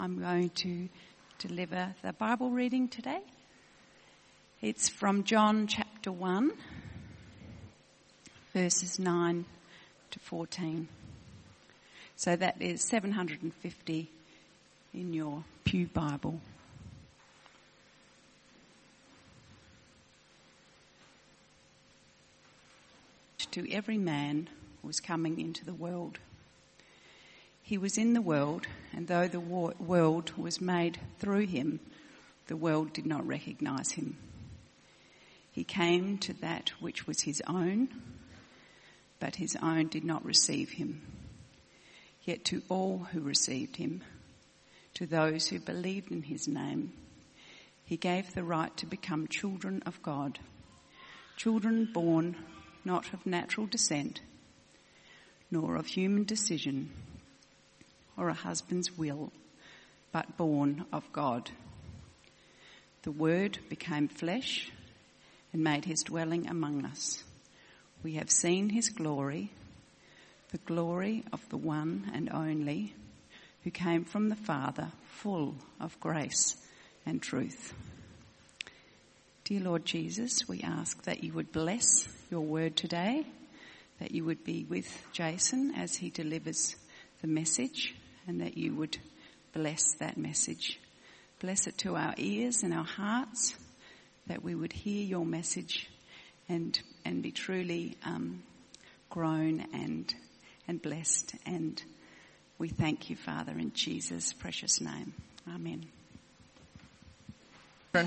I'm going to deliver the Bible reading today. It's from John chapter 1, verses 9 to 14. So that is 750 in your Pew Bible. To every man was coming into the world. He was in the world, and though the world was made through him, the world did not recognise him. He came to that which was his own, but his own did not receive him. Yet to all who received him, to those who believed in his name, he gave the right to become children of God, children born not of natural descent, nor of human decision, or a husband's will, but born of God. The Word became flesh and made his dwelling among us. We have seen his glory, the glory of the one and only, who came from the Father, full of grace and truth. Dear Lord Jesus, we ask that you would bless your word today, that you would be with Jason as he delivers the message, and that you would bless that message. Bless it to our ears and our hearts, that we would hear your message and be truly grown and blessed. And we thank you, Father, in Jesus' precious name. Amen. If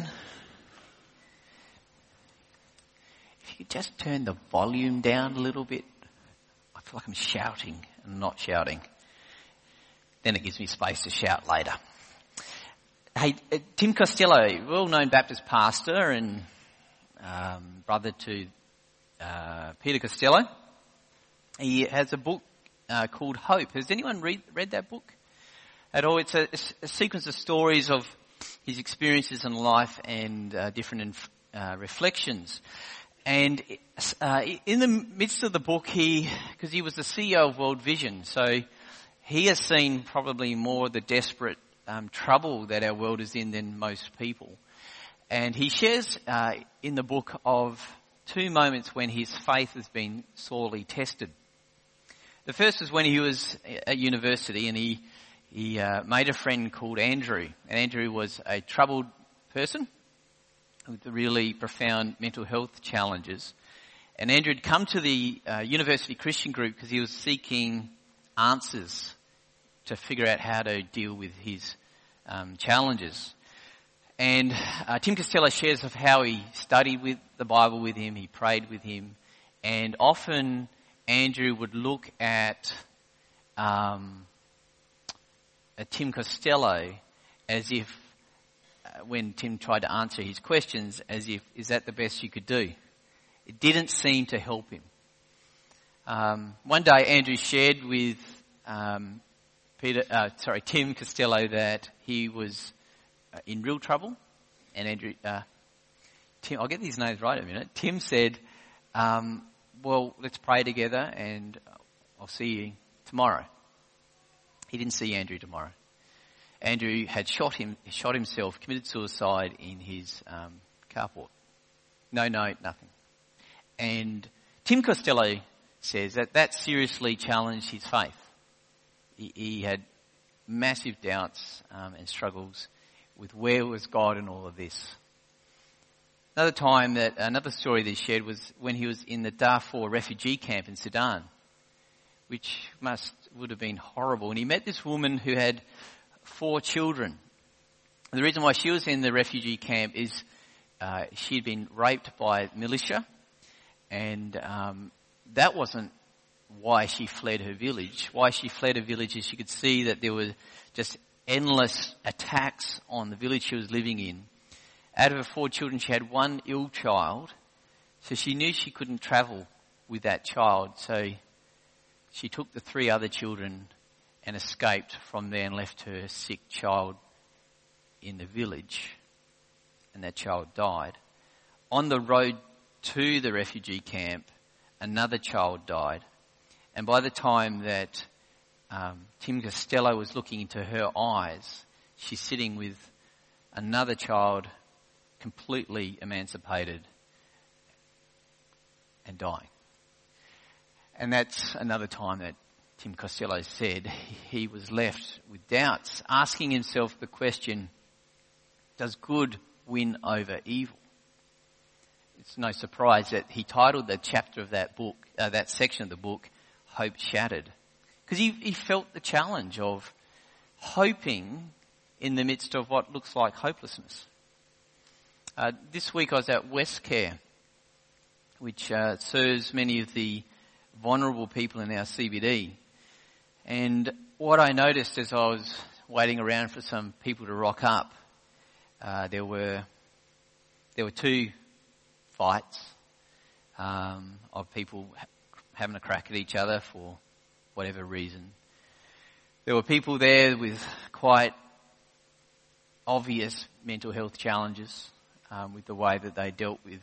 you just turn the volume down a little bit, I feel like I'm shouting and not shouting. Then it gives me space to shout later. Hey, Tim Costello, well-known Baptist pastor and brother to Peter Costello. He has a book called Hope. Has anyone read that book at all? It's a sequence of stories of his experiences in life and different reflections. And in the midst of the book, because he was the CEO of World Vision, so he has seen probably more of the desperate trouble that our world is in than most people. And he shares in the book of two moments when his faith has been sorely tested. The first was when he was at university, and he made a friend called Andrew. And Andrew was a troubled person with really profound mental health challenges. And Andrew had come to the University Christian group because he was seeking answers to figure out how to deal with his challenges. And Tim Costello shares of how he studied with the Bible with him, he prayed with him, and often Andrew would look at Tim Costello as if, when Tim tried to answer his questions, as if, is that the best you could do? It didn't seem to help him. One day Andrew shared with Tim Costello that he was in real trouble, and Tim, I'll get these names right in a minute. Tim said, well, let's pray together and I'll see you tomorrow. He didn't see Andrew tomorrow. Andrew had shot himself, committed suicide in his carport. No note, nothing. And Tim Costello says that seriously challenged his faith. He had massive doubts and struggles with where was God in all of this. Another story that he shared was when he was in the Darfur refugee camp in Sudan, which would have been horrible. And he met this woman who had 4 children. And the reason why she was in the refugee camp is she had been raped by militia, and that wasn't why she fled her village. Why she fled her village is she could see that there were just endless attacks on the village she was living in. Out of her 4 children, she had 1 ill child, so she knew she couldn't travel with that child. So she took the 3 other children and escaped from there and left her sick child in the village, and that child died. On the road to the refugee camp, another child died, and by the time that Tim Costello was looking into her eyes, she's sitting with another child, completely emancipated and dying. And that's another time that Tim Costello said he was left with doubts, asking himself the question, does good win over evil? It's no surprise that he titled the chapter of that book, that section of the book, Hope Shattered. Because he felt the challenge of hoping in the midst of what looks like hopelessness. This week I was at Westcare, which serves many of the vulnerable people in our CBD. And what I noticed as I was waiting around for some people to rock up, there were two fights of people having a crack at each other for whatever reason. There were people there with quite obvious mental health challenges with the way that they dealt with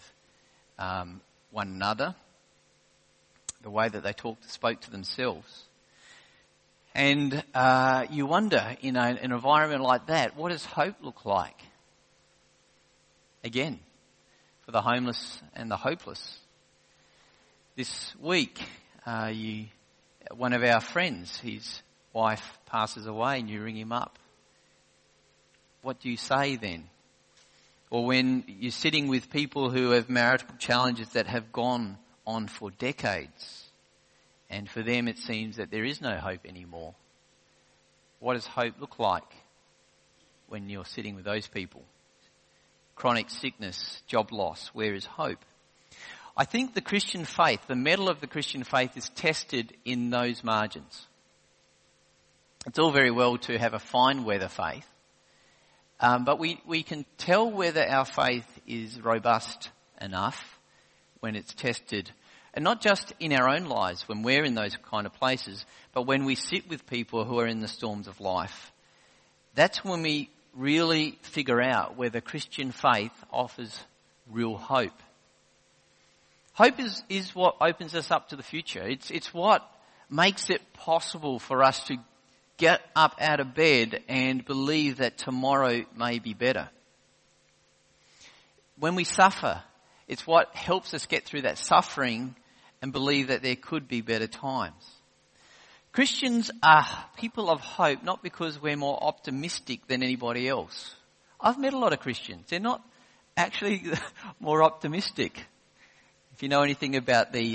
one another, the way that they spoke to themselves. And you wonder, in an environment like that, what does hope look like? Again, for the homeless and the hopeless. This week, one of our friends, his wife passes away and you ring him up. What do you say then? Or when you're sitting with people who have marital challenges that have gone on for decades, and for them it seems that there is no hope anymore. What does hope look like when you're sitting with those people? Chronic sickness, job loss, where is hope? I think the Christian faith, the mettle of the Christian faith is tested in those margins. It's all very well to have a fine weather faith, but we can tell whether our faith is robust enough when it's tested. And not just in our own lives when we're in those kind of places, but when we sit with people who are in the storms of life. That's when we really figure out whether Christian faith offers real hope. Hope is what opens us up to the future. It's what makes it possible for us to get up out of bed and believe that tomorrow may be better. When we suffer, it's what helps us get through that suffering and believe that there could be better times. Christians are people of hope, not because we're more optimistic than anybody else. I've met a lot of Christians. They're not actually more optimistic. If you know anything about the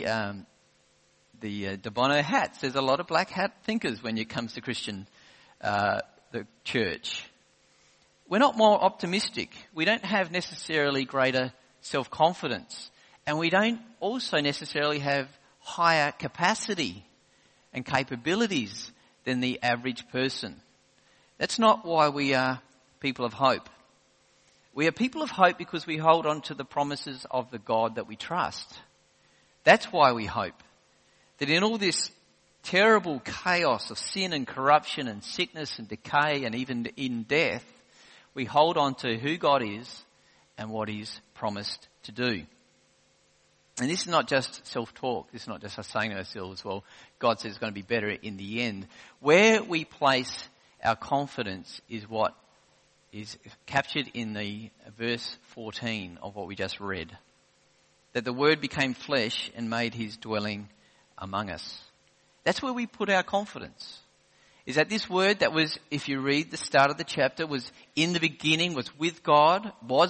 De Bono hats, there's a lot of black hat thinkers when it comes to Christian, the church. We're not more optimistic. We don't have necessarily greater self-confidence. And we don't also necessarily have higher capacity and capabilities than the average person. That's not why we are people of hope. We are people of hope because we hold on to the promises of the God that we trust. That's why we hope. That in all this terrible chaos of sin and corruption and sickness and decay and even in death, we hold on to who God is and what He's promised to do. And this is not just self-talk. This is not just us saying to ourselves, well, God says it's going to be better in the end. Where we place our confidence is what is captured in the verse 14 of what we just read. That the Word became flesh and made His dwelling among us. That's where we put our confidence. Is that this Word that was, if you read the start of the chapter, was in the beginning, was with God,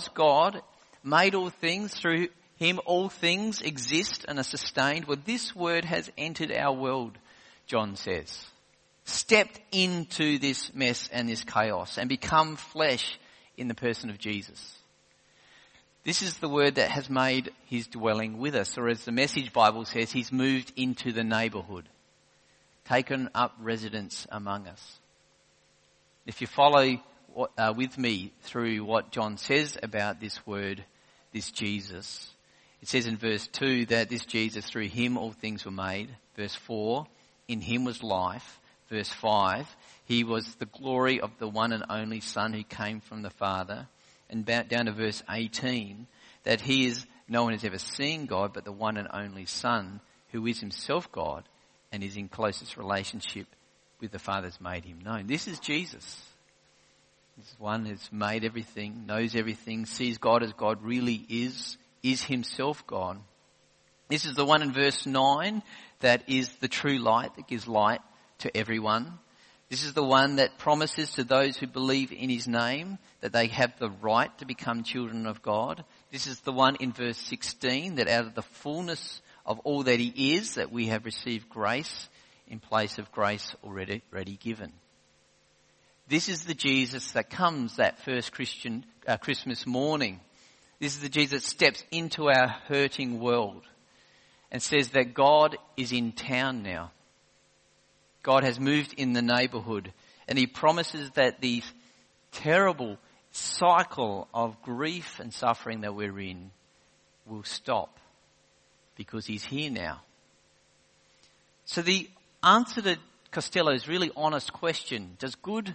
made all things, through Him all things exist and are sustained. Well, this Word has entered our world, John says. Stepped into this mess and this chaos and become flesh in the person of Jesus. This is the Word that has made His dwelling with us, or as the Message Bible says, He's moved into the neighbourhood, taken up residence among us. If you follow with me through what John says about this Word, this Jesus, it says in verse 2 that this Jesus, through Him all things were made. Verse 4, in Him was life. Verse 5, He was the glory of the one and only Son who came from the Father. And down to verse 18, that He is, no one has ever seen God, but the one and only Son, who is Himself God and is in closest relationship with the Father, has made Him known. This is Jesus. This one who's made everything, knows everything, sees God as God really is himself God. This is the one in verse 9 that is the true light, that gives light to everyone. This is the one that promises to those who believe in his name that they have the right to become children of God. This is the one in verse 16 that out of the fullness of all that he is, that we have received grace in place of grace already given. This is the Jesus that comes that first Christmas morning. This is the Jesus that steps into our hurting world and says that God is in town now. God has moved in the neighbourhood, and he promises that the terrible cycle of grief and suffering that we're in will stop because he's here now. So the answer to Costello's really honest question, does good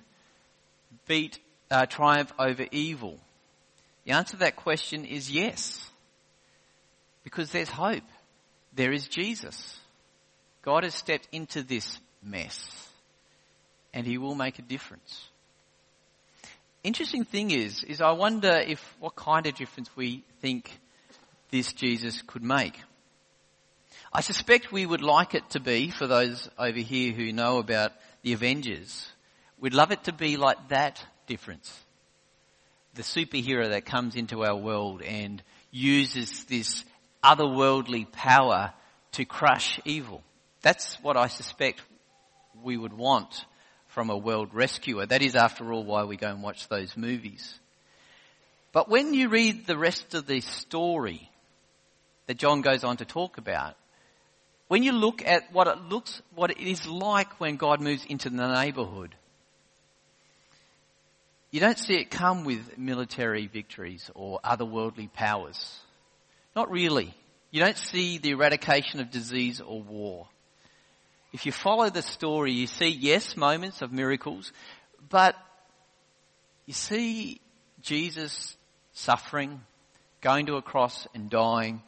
triumph over evil? The answer to that question is yes, because there's hope. There is Jesus. God has stepped into this mess, and he will make a difference. Interesting thing is I wonder what kind of difference we think this Jesus could make. I suspect we would like it to be, for those over here who know about the Avengers, we'd love it to be like that difference. The superhero that comes into our world and uses this otherworldly power to crush evil. That's what I suspect we would want from a world rescuer. That is, after all, why we go and watch those movies. But when you read the rest of the story that John goes on to talk about, when you look at what it is like when God moves into the neighbourhood, you don't see it come with military victories or otherworldly powers. Not really. You don't see the eradication of disease or war. If you follow the story, you see, yes, moments of miracles, but you see Jesus suffering, going to a cross and dying.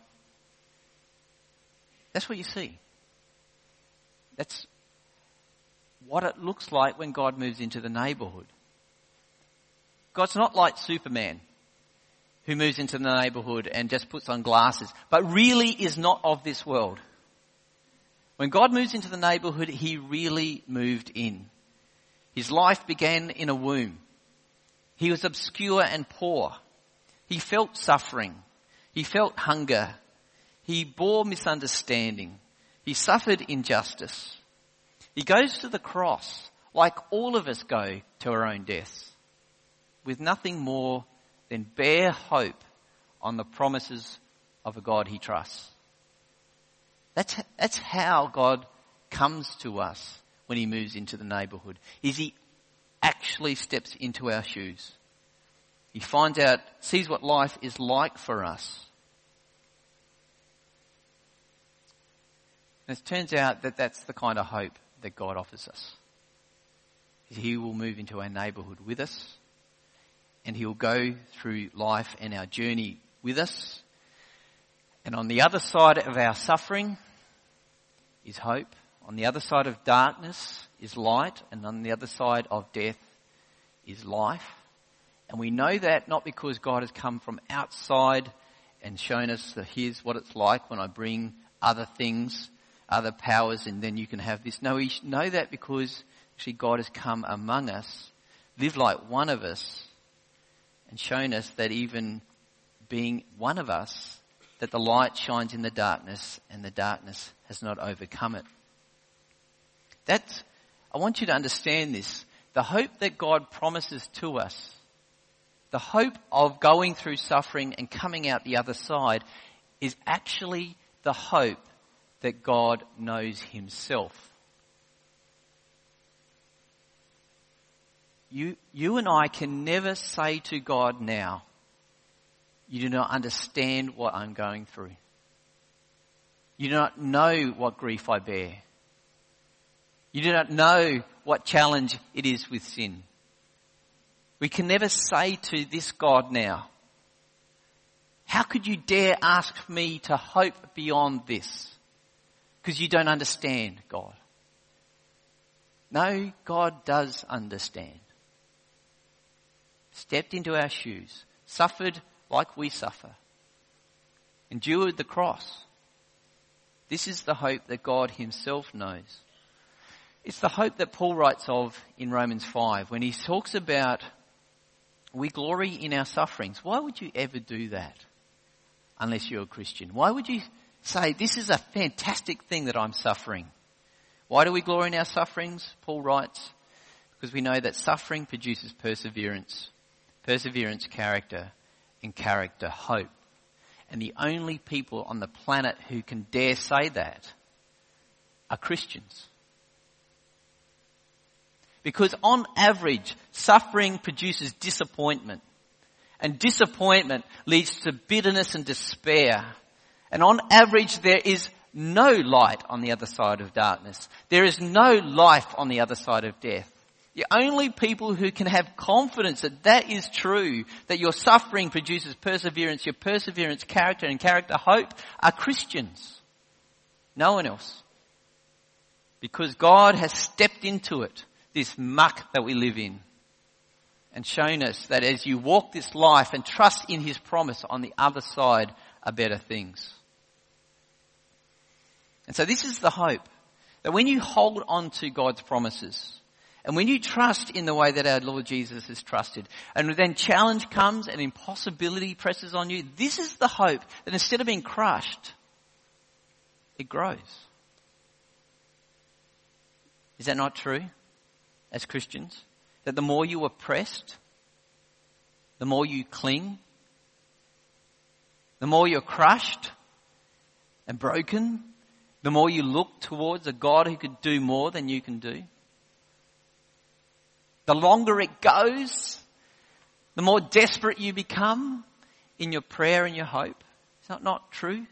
That's what you see. That's what it looks like when God moves into the neighbourhood. God's not like Superman, who moves into the neighbourhood and just puts on glasses, but really is not of this world. When God moves into the neighbourhood, he really moved in. His life began in a womb. He was obscure and poor. He felt suffering. He felt hunger. He bore misunderstanding. He suffered injustice. He goes to the cross like all of us go to our own deaths, with nothing more than bare hope on the promises of a God he trusts. That's how God comes to us when he moves into the neighbourhood, is he actually steps into our shoes. He finds out, sees what life is like for us. And it turns out that that's the kind of hope that God offers us. He will move into our neighbourhood with us, and he'll go through life and our journey with us. And on the other side of our suffering is hope. On the other side of darkness is light. And on the other side of death is life. And we know that not because God has come from outside and shown us that here's what it's like when I bring other things, other powers, and then you can have this. No, we know that because actually God has come among us, lived like one of us, and shown us that even being one of us, that the light shines in the darkness and the darkness has not overcome it. I want you to understand this. The hope that God promises to us, the hope of going through suffering and coming out the other side, is actually the hope that God knows himself. You and I can never say to God now, you do not understand what I'm going through. You do not know what grief I bear. You do not know what challenge it is with sin. We can never say to this God now, how could you dare ask me to hope beyond this? Because you don't understand, God. No, God does understand. stepped into our shoes, suffered like we suffer, endured the cross. This is the hope that God himself knows. It's the hope that Paul writes of in Romans 5 when he talks about we glory in our sufferings. Why would you ever do that unless you're a Christian? Why would you say, this is a fantastic thing that I'm suffering? Why do we glory in our sufferings? Paul writes, because we know that suffering produces perseverance, perseverance character, and character hope. And the only people on the planet who can dare say that are Christians. Because on average, suffering produces disappointment. And disappointment leads to bitterness and despair. And on average, there is no light on the other side of darkness. There is no life on the other side of death. The only people who can have confidence that that is true, that your suffering produces perseverance, your perseverance character and character hope, are Christians. No one else. Because God has stepped into it, this muck that we live in, and shown us that as you walk this life and trust in his promise, on the other side are better things. And so this is the hope, that when you hold on to God's promises, and when you trust in the way that our Lord Jesus has trusted, and then challenge comes and impossibility presses on you, this is the hope that instead of being crushed, it grows. Is that not true as Christians? That the more you are pressed, the more you cling, the more you're crushed and broken, the more you look towards a God who could do more than you can do. The longer it goes, the more desperate you become in your prayer and your hope. Is that not true?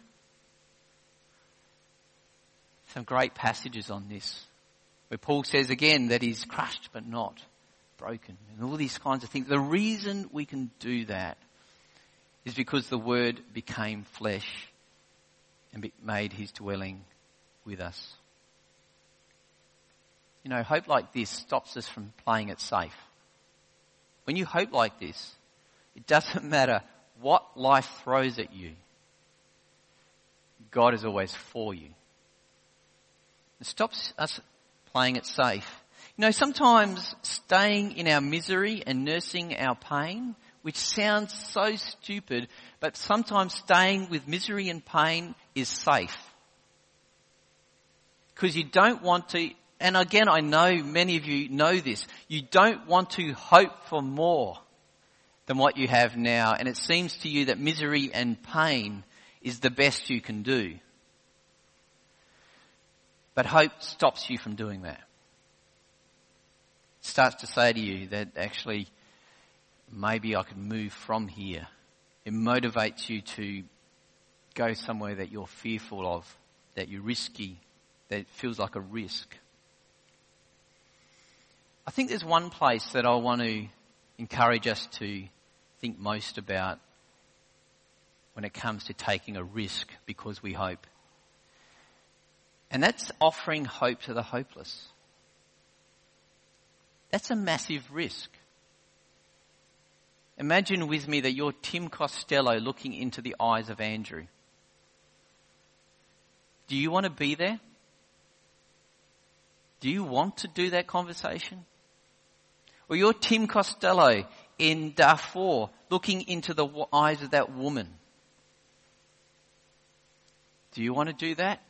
Some great passages on this, where Paul says again that he's crushed but not broken, and all these kinds of things. The reason we can do that is because the Word became flesh and made his dwelling with us. You know, hope like this stops us from playing it safe. When you hope like this, it doesn't matter what life throws at you. God is always for you. It stops us playing it safe. You know, sometimes staying in our misery and nursing our pain, which sounds so stupid, but sometimes staying with misery and pain is safe. Because you don't want to, and again, I know many of you know this, you don't want to hope for more than what you have now, and it seems to you that misery and pain is the best you can do. But hope stops you from doing that. It starts to say to you that actually maybe I could move from here. It motivates you to go somewhere that you're fearful of, that you're risky, that feels like a risk. I think there's one place that I want to encourage us to think most about when it comes to taking a risk because we hope. And that's offering hope to the hopeless. That's a massive risk. Imagine with me that you're Tim Costello looking into the eyes of Andrew. Do you want to be there? Do you want to do that conversation? Or you're Tim Costello in Darfur looking into the eyes of that woman. Do you want to do that?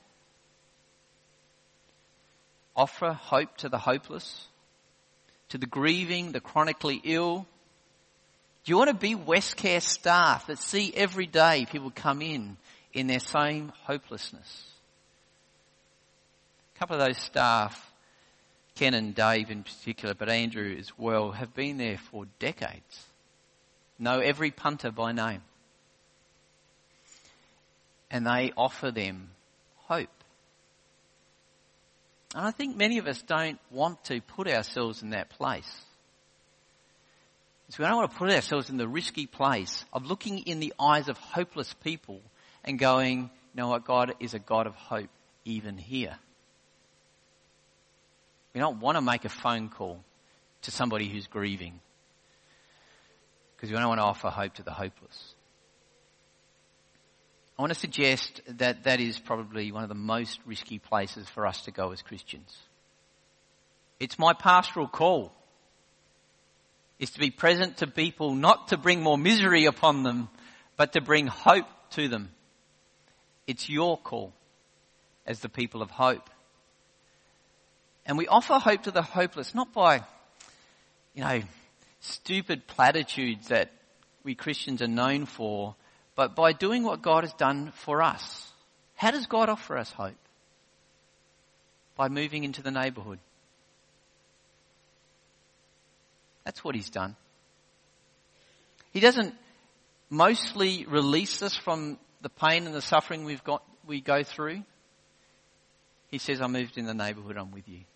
Offer hope to the hopeless, to the grieving, the chronically ill. Do you want to be Westcare staff that see every day people come in their same hopelessness? A couple of those staff, Ken and Dave in particular, but Andrew as well, have been there for decades. Know every punter by name. And they offer them hope. And I think many of us don't want to put ourselves in that place. So we don't want to put ourselves in the risky place of looking in the eyes of hopeless people and going, you know what, God is a God of hope even here. We don't want to make a phone call to somebody who's grieving. because we don't want to offer hope to the hopeless. I want to suggest that that is probably one of the most risky places for us to go as Christians. It's my pastoral call, is to be present to people, not to bring more misery upon them, but to bring hope to them. It's your call as the people of hope. And we offer hope to the hopeless, not by, stupid platitudes that we Christians are known for, but by doing what God has done for us. How does God offer us hope? By moving into the neighbourhood. That's what he's done. He doesn't mostly release us from the pain and the suffering we go through. He says, I moved in the neighbourhood, I'm with you.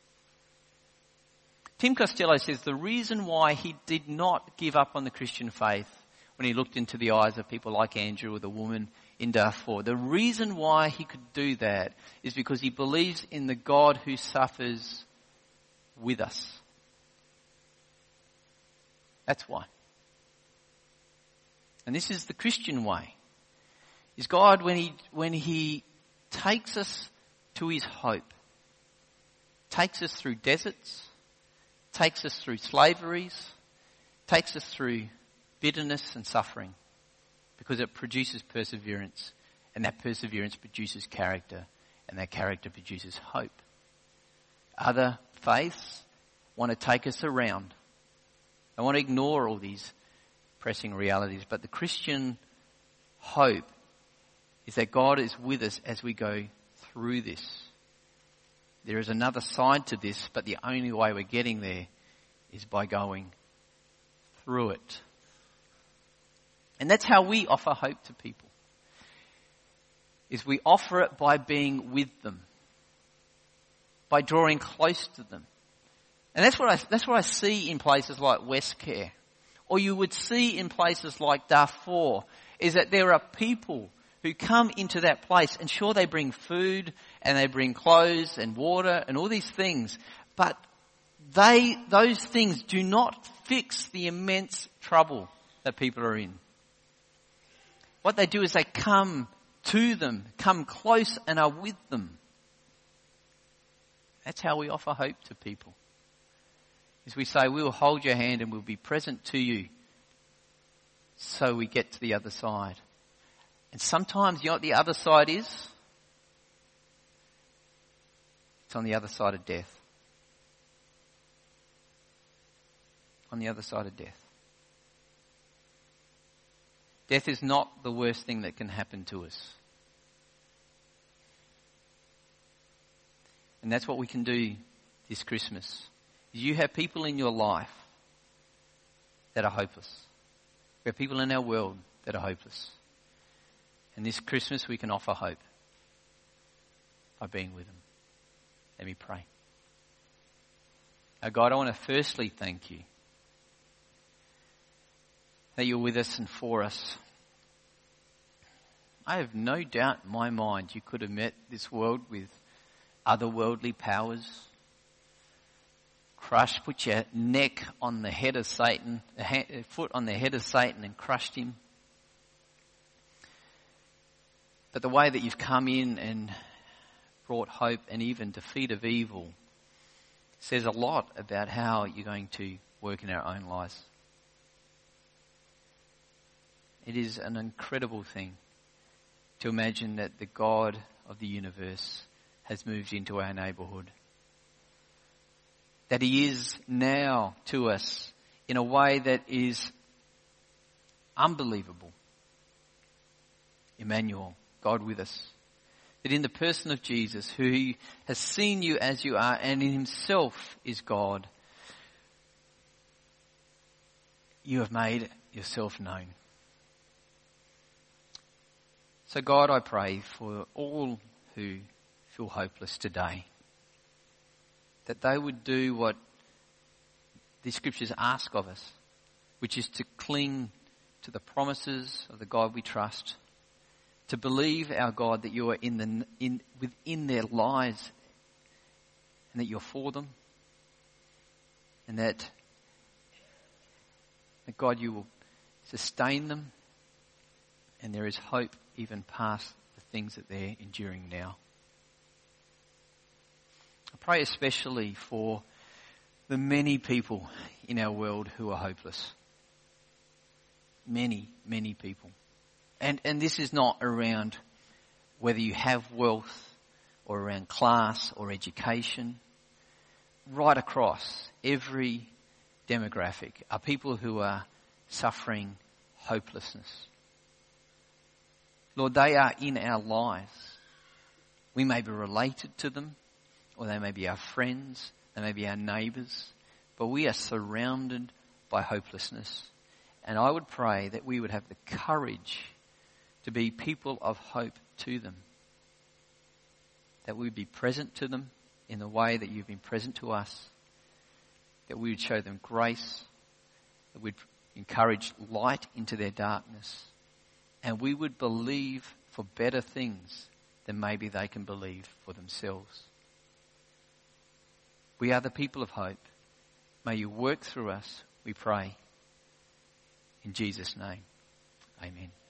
Tim Costello says the reason why he did not give up on the Christian faith when he looked into the eyes of people like Andrew or the woman in Darfur, the reason why he could do that is because he believes in the God who suffers with us. That's why. And this is the Christian way. Is God, when he takes us to his hope, takes us through deserts, takes us through slaveries, takes us through bitterness and suffering, because it produces perseverance, and that perseverance produces character, and that character produces hope. Other faiths want to take us around. They want to ignore all these pressing realities, but the Christian hope is that God is with us as we go through this. There is another side to this, but the only way we're getting there is by going through it. And that's how we offer hope to people. Is we offer it by being with them, by drawing close to them. And that's what I see in places like Westcare, or you would see in places like Darfur, is that there are people who come into that place, and sure, they bring food and they bring clothes and water and all these things, but those things do not fix the immense trouble that people are in. What they do is they come to them, come close and are with them. That's how we offer hope to people. Is we say, we will hold your hand and we'll be present to you so we get to the other side. And sometimes, you know what the other side is? It's on the other side of death. On the other side of death. Death is not the worst thing that can happen to us. And that's what we can do this Christmas. You have people in your life that are hopeless. We have people in our world that are hopeless. And this Christmas we can offer hope by being with them. Let me pray. Oh God, I want to firstly thank you that you're with us and for us. I have no doubt in my mind you could have met this world with otherworldly powers. Put your neck on the head of Satan, foot on the head of Satan and crushed him. But the way that you've come in and brought hope and even defeat of evil says a lot about how you're going to work in our own lives. It is an incredible thing to imagine that the God of the universe has moved into our neighbourhood. That he is now to us in a way that is unbelievable. Emmanuel, God with us. That in the person of Jesus, who has seen you as you are and in himself is God, you have made yourself known. So God, I pray for all who feel hopeless today, that they would do what the scriptures ask of us, which is to cling to the promises of the God we trust, to believe, our God, that you are within their lives and that you're for them, and that That God, you will sustain them, and there is hope even past the things that they're enduring now. I pray especially for the many people in our world who are hopeless. Many, many people. And this is not around whether you have wealth or around class or education. Right across every demographic are people who are suffering hopelessness. Lord, they are in our lives. We may be related to them, or they may be our friends, they may be our neighbours, but we are surrounded by hopelessness. And I would pray that we would have the courage to be people of hope to them. That we would be present to them in the way that you've been present to us. That we would show them grace. That we'd encourage light into their darkness. And we would believe for better things than maybe they can believe for themselves. We are the people of hope. May you work through us, we pray. In Jesus' name, amen.